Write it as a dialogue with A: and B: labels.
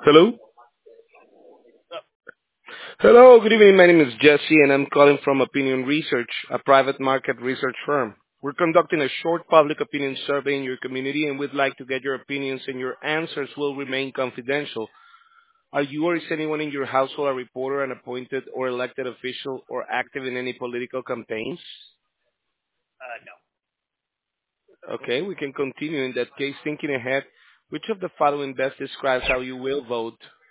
A: Hello? Hello, good evening. My name is Jesse and I'm calling from Opinion Research, a private market research firm. We're conducting a short public opinion survey in your community and we'd like to get your opinions and your answers will remain confidential. Are you or is anyone in your household a reporter, an appointed or elected official, or active in any political campaigns?
B: No.
A: Okay, we can continue in that case. Thinking ahead, which of the following best describes how you will vote?